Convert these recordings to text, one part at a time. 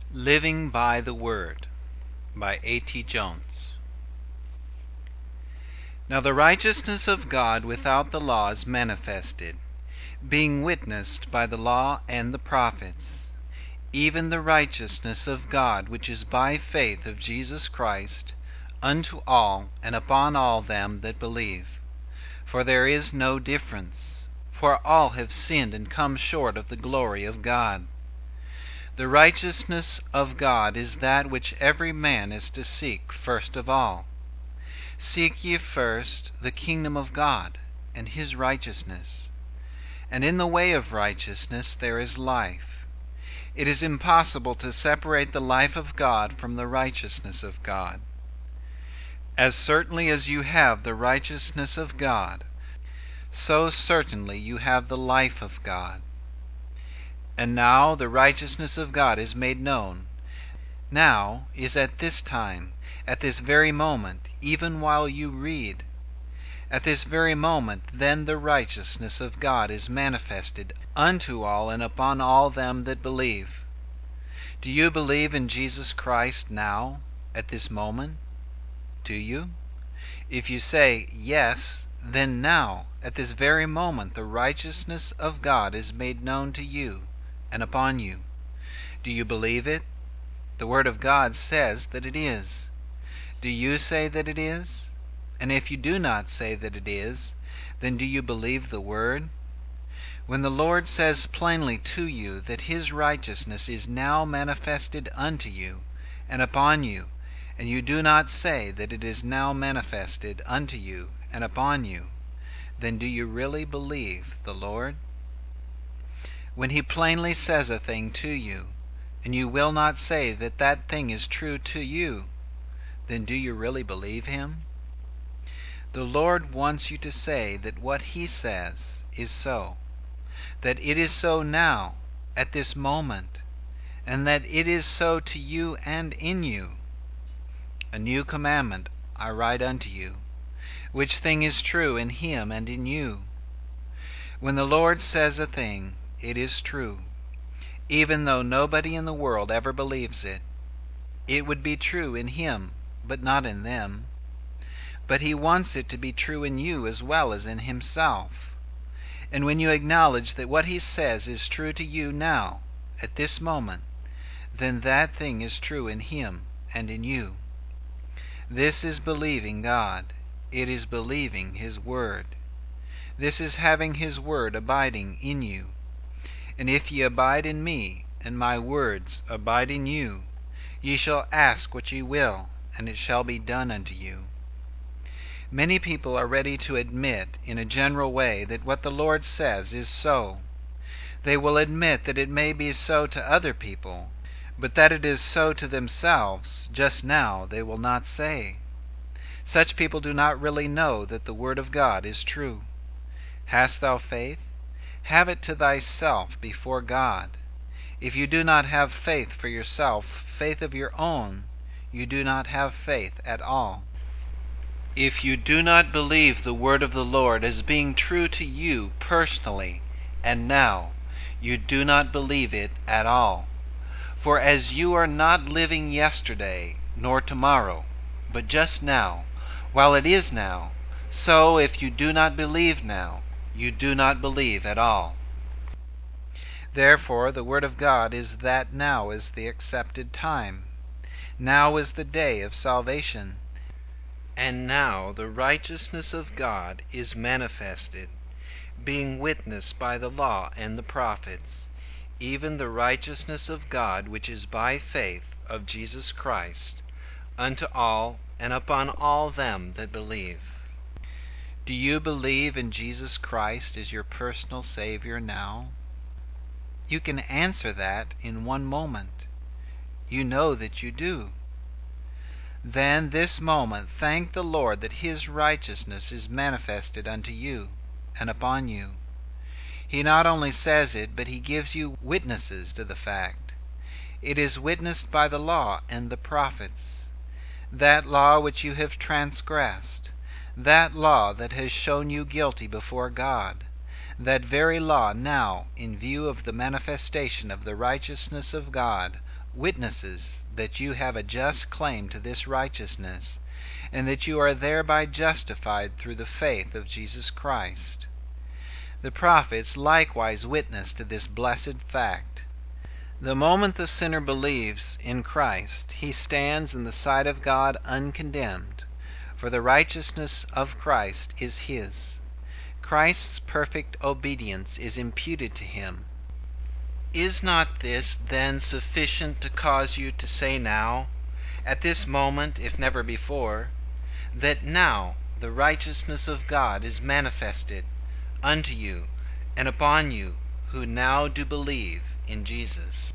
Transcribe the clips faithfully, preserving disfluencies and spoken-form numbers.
Living by the Word by A T Jones. Now the righteousness of God without the law is manifested, being witnessed by the law and the prophets, even the righteousness of God which is by faith of Jesus Christ, unto all and upon all them that believe. For there is no difference, for all have sinned and come short of the glory of God. The righteousness of God is that which every man is to seek first of all. Seek ye first the kingdom of God and his righteousness. And in the way of righteousness there is life. It is impossible to separate the life of God from the righteousness of God. As certainly as you have the righteousness of God, so certainly you have the life of God. And now the righteousness of God is made known. Now is at this time, at this very moment, even while you read. At this very moment then the righteousness of God is manifested unto all and upon all them that believe. Do you believe in Jesus Christ now, at this moment? Do you? If you say, yes, then now, at this very moment, the righteousness of God is made known to you and upon you. Do you believe it? The Word of God says that it is. Do you say that it is? And if you do not say that it is, then do you believe the Word? When the Lord says plainly to you that his righteousness is now manifested unto you and upon you, and you do not say that it is now manifested unto you and upon you, then do you really believe the Lord? When he plainly says a thing to you, and you will not say that that thing is true to you, then do you really believe him? The Lord wants you to say that what he says is so, that it is so now, at this moment, and that it is so to you and in you. A new commandment I write unto you, which thing is true in him and in you. When the Lord says a thing, it is true, even though nobody in the world ever believes it. It would be true in him, but not in them. But he wants it to be true in you as well as in himself. And when you acknowledge that what he says is true to you now, at this moment, then that thing is true in him and in you. This is believing God. It is believing his word. This is having his word abiding in you. And if ye abide in me, and my words abide in you, ye shall ask what ye will, and it shall be done unto you. Many people are ready to admit in a general way that what the Lord says is so. They will admit that it may be so to other people, but that it is so to themselves just now they will not say. Such people do not really know that the Word of God is true. Hast thou faith? Have it to thyself before God. If you do not have faith for yourself, faith of your own, you do not have faith at all. If you do not believe the word of the Lord as being true to you personally and now, you do not believe it at all. For as you are not living yesterday nor tomorrow, but just now, while it is now, so if you do not believe now, you do not believe at all. Therefore the Word of God is that now is the accepted time. Now is the day of salvation. And now the righteousness of God is manifested, being witnessed by the law and the prophets, even the righteousness of God which is by faith of Jesus Christ, unto all and upon all them that believe. Do you believe in Jesus Christ as your personal Savior now? You can answer that in one moment. You know that you do. Then this moment thank the Lord that his righteousness is manifested unto you and upon you. He not only says it, but he gives you witnesses to the fact. It is witnessed by the law and the prophets, that law which you have transgressed, that law that has shown you guilty before God, that very law now, in view of the manifestation of the righteousness of God, witnesses that you have a just claim to this righteousness, and that you are thereby justified through the faith of Jesus Christ. The prophets likewise witness to this blessed fact. The moment the sinner believes in Christ, he stands in the sight of God uncondemned, for the righteousness of Christ is his. Christ's perfect obedience is imputed to him. Is not this then sufficient to cause you to say now, at this moment, if never before, that now the righteousness of God is manifested unto you and upon you who now do believe in Jesus,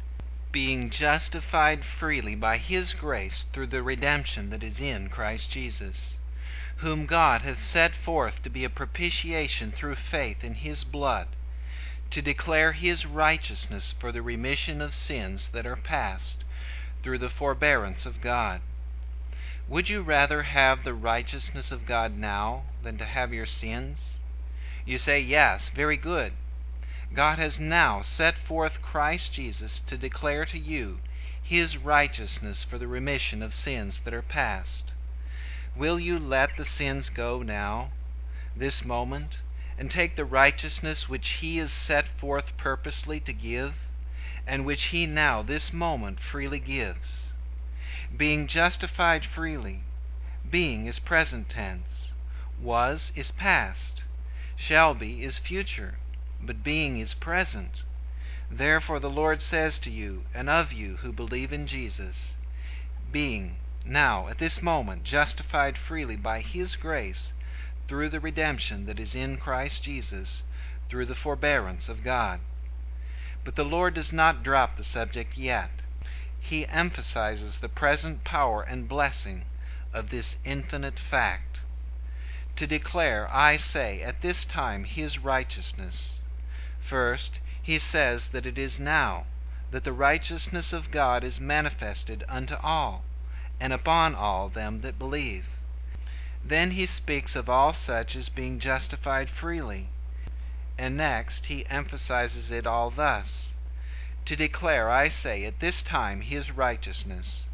being justified freely by his grace through the redemption that is in Christ Jesus, whom God hath set forth to be a propitiation through faith in his blood, to declare his righteousness for the remission of sins that are past through the forbearance of God. Would you rather have the righteousness of God now than to have your sins? You say, yes, very good. God has now set forth Christ Jesus to declare to you his righteousness for the remission of sins that are past. Will you let the sins go now, this moment, and take the righteousness which he is set forth purposely to give, and which he now, this moment, freely gives? Being justified freely, being is present tense, was is past, shall be is future, but being is present. Therefore the Lord says to you and of you who believe in Jesus, being now at this moment justified freely by his grace through the redemption that is in Christ Jesus, through the forbearance of God. But the Lord does not drop the subject yet. He emphasizes the present power and blessing of this infinite fact. To declare, I say, at this time his righteousness. First, he says that it is now that the righteousness of God is manifested unto all, and upon all them that believe. Then he speaks of all such as being justified freely, and next he emphasizes it all thus, to declare, I say, at this time his righteousness.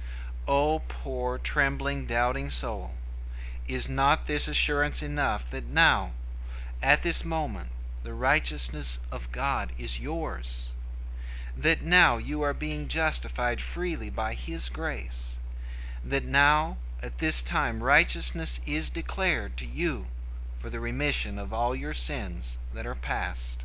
O poor, trembling, doubting soul, is not this assurance enough that now, at this moment, the righteousness of God is yours? That now you are being justified freely by his grace? That now, at this time, righteousness is declared to you for the remission of all your sins that are past?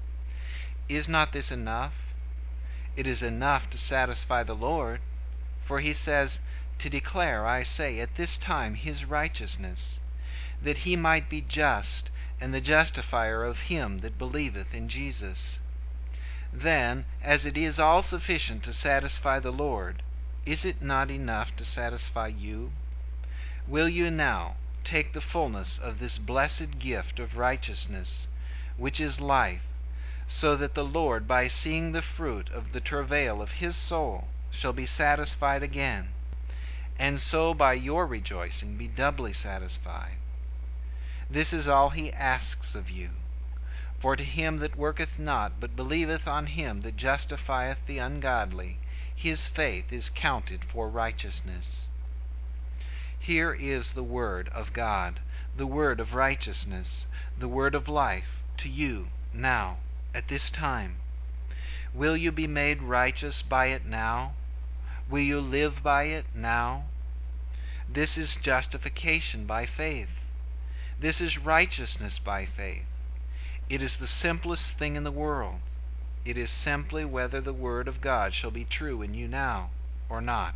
Is not this enough? It is enough to satisfy the Lord, for he says, to declare, I say, at this time his righteousness, that he might be just and the justifier of him that believeth in Jesus. Then, as it is all sufficient to satisfy the Lord, is it not enough to satisfy you? Will you now take the fullness of this blessed gift of righteousness, which is life, so that the Lord, by seeing the fruit of the travail of his soul, shall be satisfied again, and so by your rejoicing be doubly satisfied? This is all he asks of you. For to him that worketh not, but believeth on him that justifieth the ungodly, his faith is counted for righteousness. Here is the word of God, the word of righteousness, the word of life to you now, at this time. Will you be made righteous by it now? Will you live by it now? This is justification by faith. This is righteousness by faith. It is the simplest thing in the world. It is simply whether the word of God shall be true in you now or not.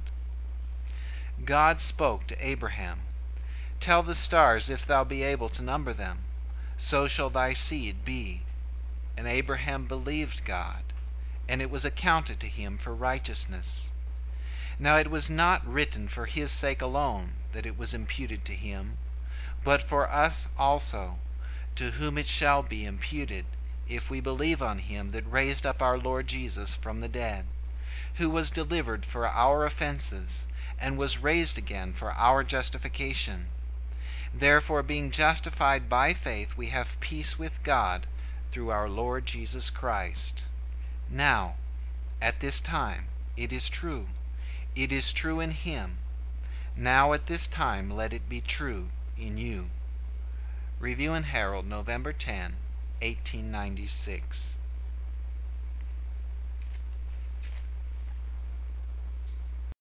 God spoke to Abraham, Tell the stars if thou be able to number them, so shall thy seed be. And Abraham believed God, and it was accounted to him for righteousness. Now it was not written for his sake alone that it was imputed to him, but for us also, to whom it shall be imputed, if we believe on him that raised up our Lord Jesus from the dead, who was delivered for our offenses, and was raised again for our justification. Therefore, being justified by faith, we have peace with God through our Lord Jesus Christ. Now, at this time, It is true. It is true in him. Now at this time let it be true in you. Review and Herald, November tenth, eighteen ninety-six.